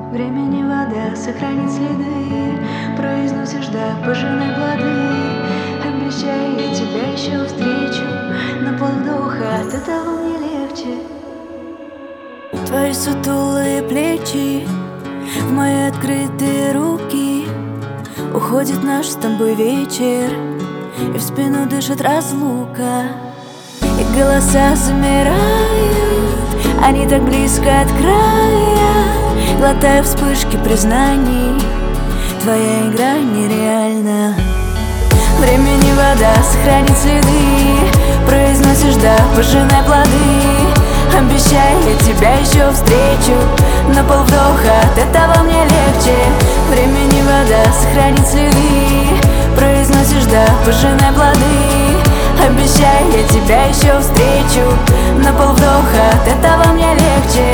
Времени вода сохранит следы, произносишь да, пожинай плоды. Обещаю, я тебя еще встречу, на полвдоха от этого мне легче. Твои сутулые плечи в мои открытые руки, уходит наш с тобой вечер, и в спину дышит разлука. И голоса замирают, они так близко от края, глотая вспышки признаний, твоя игра нереальна. Времени вода сохранит следы, произносишь да, пожинай плоды. Обещаю, я тебя еще встречу, на полвдоха от этого мне легче. Времени вода сохранит следы, произносишь да, пожинай плоды. Обещаю, я тебя еще встречу, на полвдоха от этого мне легче.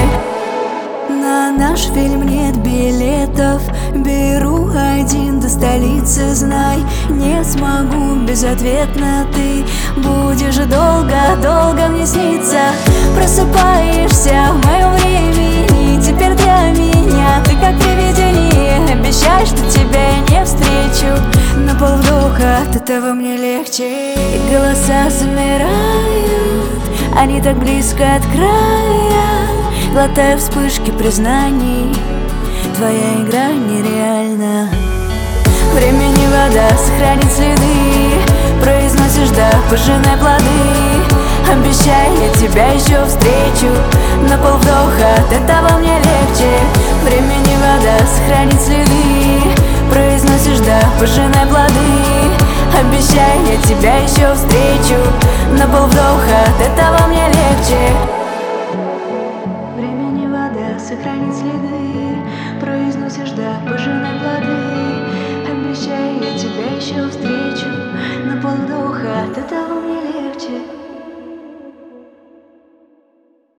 На наш фильм нет билетов, беру один до столицы, знай, не смогу безответно, ты будешь долго-долго мне сниться. Просыпаешься в моем времени, теперь для меня ты как привидение. Обещай, что тебя я не встречу, на полвдоха от этого мне легче. И голоса замирают, они так близко от края, глотая вспышки признаний, твоя игра нереальна. Времени вода сохранит следы, произносишь да, пожинай плоды. Обещай, я тебя еще встречу, на полвдоха от этого мне легче. Времени вода сохранит следы, произносишь да, пожинай плоды. Обещай, я тебя еще встречу, на полвдоха от этого мне легче. Времени вода сохранит следы, произносишь да, пожинай